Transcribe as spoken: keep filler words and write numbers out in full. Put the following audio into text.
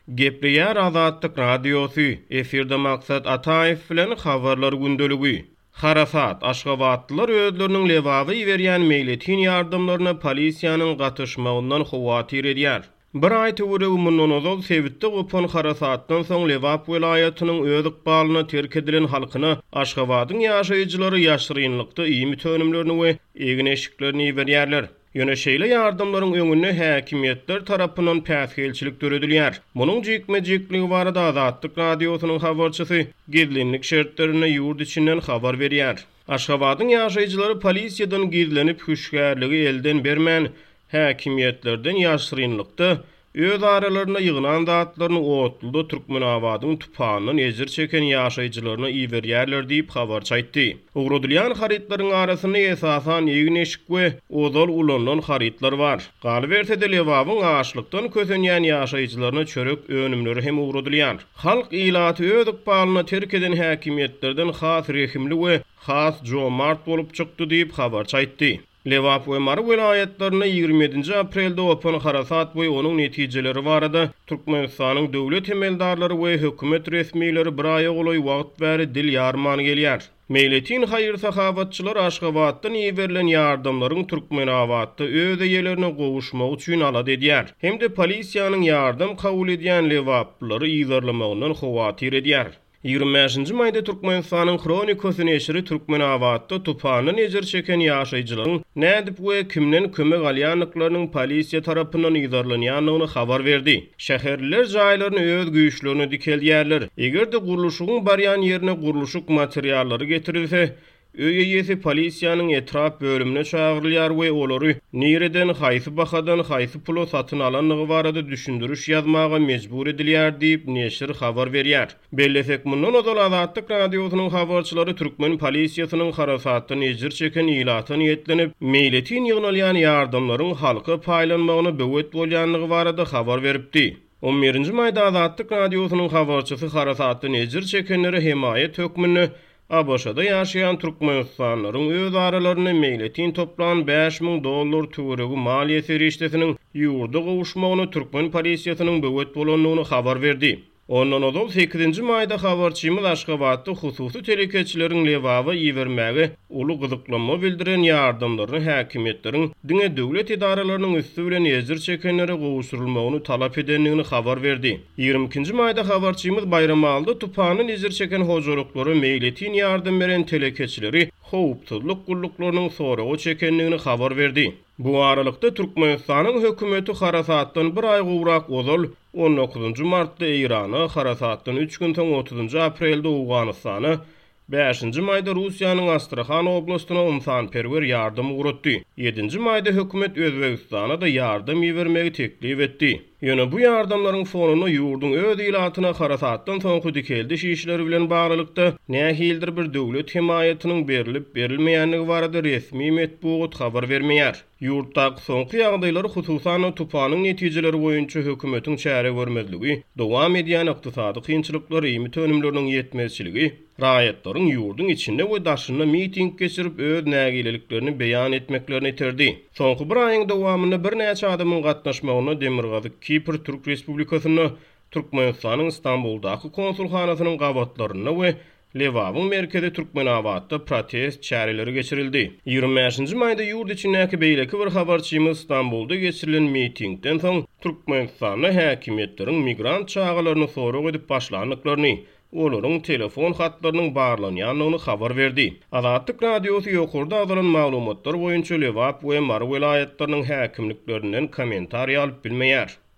Gepleýär Azatlyk radiosu, efirde maksat Ataýew bilen habarlar gündeligi. Harasat, Aşgabatlylar özleriniň lewaby berýän meýletin ýardymlaryna polisiýanyň gatnaşmagyndan howatyr edýär. Bir ay töwre umumdan ozal sebitde gopan harasatdan soň Lewap welaýatynyň öz ykbalyna terk edilen halkyna Aşgabatyň ýaşaýjylary ýaşyrynlykda iými tönümlerini we egin eşiklerini berýärler. Ýöneşeýle ýardymlaryň öňüne häkimiýetler tarapyndan päsgelçilik töredilýär. Munyň jekme-jekligi barada Azatlyk radiosynyň habarçysy gizlenlik şertlerine ýurt içinden habar berýär. Aşgabatyň ýaşaýjylary polisiýadan gizlenip hüşgärligi elden bermän häkimiýetlerden ýaşyrynlykda öz aralaryna ýygynan zatlaryny otulda Türkmenabadyň tupanyny ejir çeken ýaşaýjylaryna iýerýärler diýip habarçy aýtdy. Ugradylýan haritlaryň arasyna esasan ýegin eşik we ozal ulanlan haritlar bar. Galberse de Lewabyň aşlykdan kösenýän ýaşaýjylaryna çörek önümleri hem ugradylýan. Halk ilaty öz ykbalyna terk eden häkimiýetlerden has rehimli we has jomart bolup çykdy diýip habarçy aýtdy. Lewap we Mary welaýatlaryna ýygrimi ýedinji aprelde opan harasat boý onuň netijeleri barada Türkmenistanyň döwlet emeldarlary we hökümet resmiýetleri bir aýa golay wagt bäri dil ýarmany gelýär. Meýletin haýyr sahabatçylar Aşgabatdan iýerilen ýardymlaryň Türkmenabatda öz eýelerine gowuşmak üçin alad edýär. Hem de polisiýanyň ýardym kabul edýän Lewaplyary ýygarlamagyndan howatyr edýär. ýygrimi beşinji maýda Türkmenistanyň Kronikosy neşri Türkmenabatda tupanyny ejir çeken ýaşaýjylaryň nädip we kimden kömek alýanlyklarynyň polisiýa tarapyndan ýygarlanýanyny habar berdi. Şäherler jaýlaryny öz güýçlerini dikelýärler. Egerde guruluşyň barýan ýerine guruluşyk materiallary getirilse, öýe ýesi polisiýanyň etrap bölümine çagyrylýar we olary nireden haýsy bahadan haýsy pulo satyn alanlygy barada düşündürüş ýazmaga mejbur edilýär diýip neşir habar berýär. Bellesek mundan ozal Azatlyk radiosynyň habarçylary Türkmen polisiýasynyň harasatdan ejir çeken ýylaty niýetlenip, meýletin ýygnalýan ýardymlaryň halka paýlanmagyna böwet bolýanlygy barada habar beripdi. on birinji maýda Azatlyk radiosynyň habarçysy harasatdan ejir çekenlere himayet hökmüni A B Ş'da ýaşaýan türkmenistanlaryň öz aralaryna meýletin toplan beş miň dollar türegi maliýe serişdesiniň ýurda gowuşmagyny Türkmen polisiýasynyň böwet bolanlygyny habar berdi. Ondan ozal sekizinji maýda habarçymyz Aşgabatda hususy telekeçileriň Lewaby iýermäge uly gyzyklanma bildiren ýardymlaryny häkimiýetleriň diňe döwlet idaralarynyň üstü bilen ejir çekenlere gowuşturulmagyny talap edenligini habar berdi. ýygrimi ikinji maýda habarçymyz Bayramalda tupanyny ejir çeken hojalyklary meýletin ýardym beren telekeçileri howpsuzlyk gulluklarının soragy çekenligini habar berdi. Bu aralykda Türkmenistanyň hökümeti harasatdan bir ay gowrak ozal on dokuzunji martda Irana, harasatdan üç gün soň otuzunji aprelde Owganystany, beşinji maýda Russiýanyň Astrahan oblastyna umsanperwer ýardym ugrutdy. ýedinji maýda hökümet Özbegistana da ýardym iýermegi teklip etdi. Ýöne bu ýardymlaryň fonuny ýurdun öz ilatyna harasatdan soňky dikeldiş işleri bilen baglykda nähildir bir döwlet himayatynyň berilip berilmeýänligi barada resmi medeniýet habar bermeýär. Ýurtdaky soňky ýagdaýlary hususan tupanyň netijeleri boýunça hökümetiň çäre görmezligi, dowam edýän ykdysady kynçylyklary ýymy tönümleriniň ýetmezçiligi, raýatlaryň ýurdun içinde we daşynda miting geçirip öz nägileliklerini beýan etmeklerini iterdi. Soňky bir aýyň dowamynda bir näçe adamyň gatnaşmagyna Demirgazy Kipr Türk Respublikasyny Türkmenistanyň Istanbuldaky konsulhanasynyň gabatlaryna we Lewabyň merkezi Türkmenabadda protest çäreleri geçirildi. ýygrimi beşinji maýda ýurt içindäki beýleki bir habarçymyz Istanbulda geçirilen mitingden soň Türkmenistanyň häkimiýetleriň migrant çağalaryny sorak edip başlandyklaryny, olaryň telefon hatlarynyň barlanýanlygyny habar berdi. Azatlyk radiosy ýokurda azalan maglumatlar boýunça Lewap we Mary welaýatlarynyň häkimliklerinden kommentariýa alyp bilmeýär.